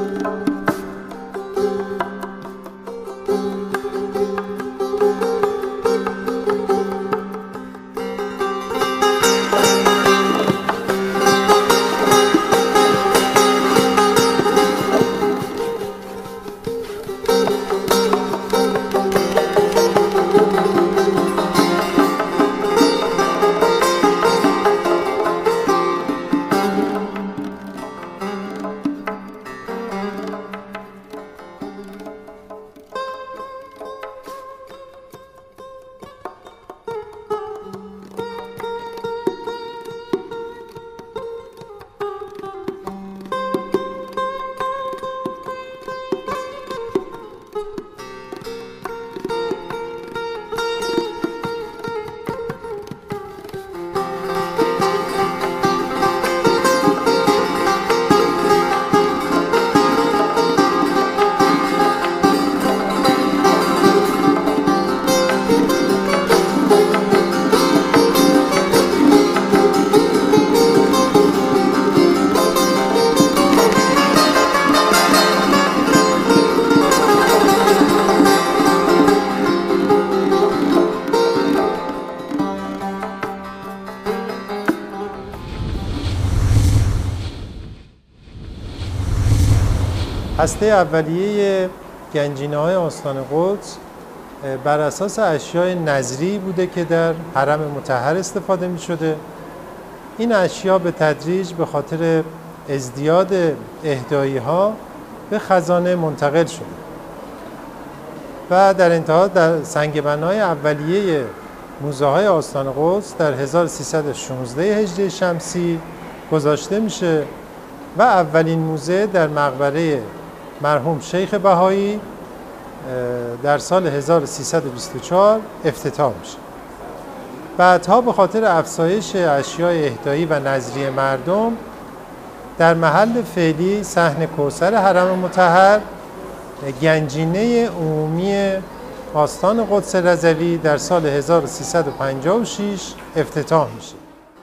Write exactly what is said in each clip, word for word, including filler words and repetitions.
هسته اولیه گنجینه‌های آستان قدس بر اساس اشیاء نظری بوده که در حرم مطهر استفاده می شده. این اشیا به تدریج به خاطر ازدیاد اهدایی ها به خزانه منتقل شده و در انتها در سنگ بنای اولیه موزه های آستان قدس در هزار و سیصد و شانزده هجری شمسی گذاشته میشه و اولین موزه در مقبره مرحوم شیخ بهایی در سال هزار و سیصد و بیست و چهار افتتاح میشه. بعدها به خاطر افزایش اشیاء اهدایی و نظری مردم در محل فعلی صحن کوثر حرم مطهر گنجینه عمومی آستان قدس رضوی در سال هزار و سیصد و پنجاه و شش افتتاح میشه.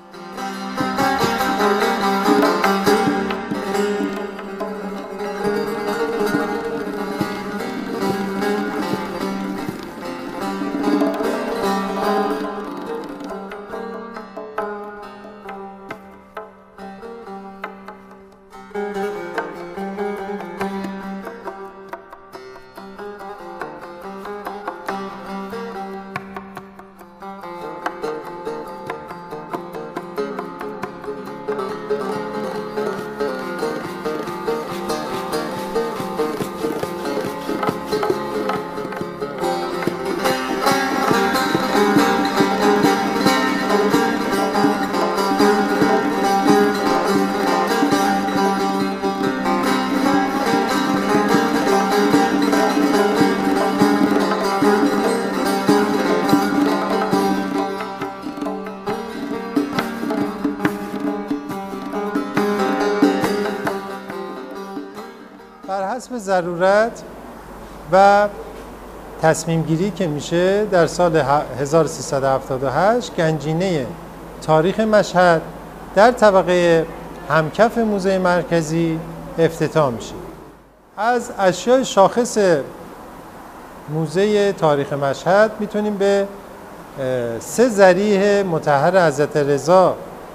بر حسب ضرورت و تصمیم گیری که میشه در سال هزار و سیصد و هفتاد و هشت گنجینه تاریخ مشهد در طبقه همکف موزه مرکزی افتتاح میشه. از اشیاء شاخص موزه تاریخ مشهد میتونیم به سه ضریح مطهر حضرت رضا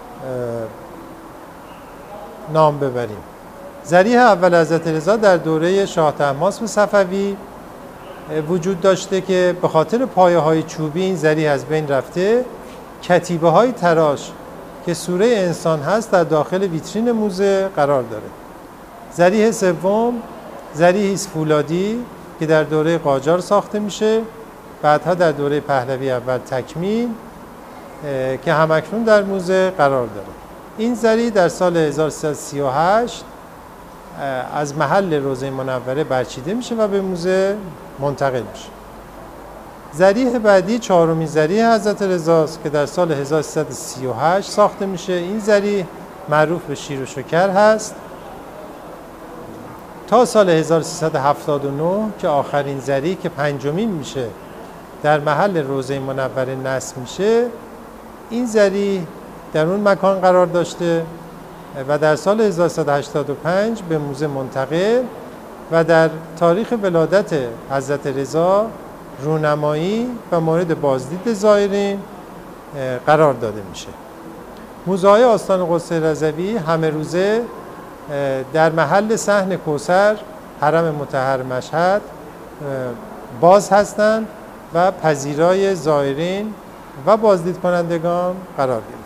نام ببریم. ضریح اول حضرت رضا در دوره شاه طهماسب صفوی وجود داشته که به خاطر پایه های چوبی این ضریح از بین رفته. کتیبه های تراش که سوره انسان هست در داخل ویترین موزه قرار داره. ضریح سوم ضریح است فولادی که در دوره قاجار ساخته میشه، بعدها در دوره پهلوی اول تکمیل که همکنون در موزه قرار داره. این ضریح در سال هزار و سیصد و سی و هشت از محل روضه منوره برچیده میشه و به موزه منتقل میشه. ضریح بعدی چهارمین ضریح حضرت رضاست که در سال هزار و سیصد و سی و هشت ساخته میشه. این ضریح معروف به شیر و شکر هست. تا سال هزار و سیصد و هفتاد و نه که آخرین ضریح که پنجمین میشه در محل روضه منوره نصب میشه. این ضریح در اون مکان قرار داشته و در سال هزار و سیصد و هشتاد و پنج به موزه منتقل و در تاریخ ولادت حضرت رضا رونمایی و مورد بازدید زائرین قرار داده میشه. موزه های آستان قدس رضوی همه روزه در محل صحن کوثر حرم مطهر مشهد باز هستند و پذیرای زائرین و بازدید کنندگان قرار گرفتند.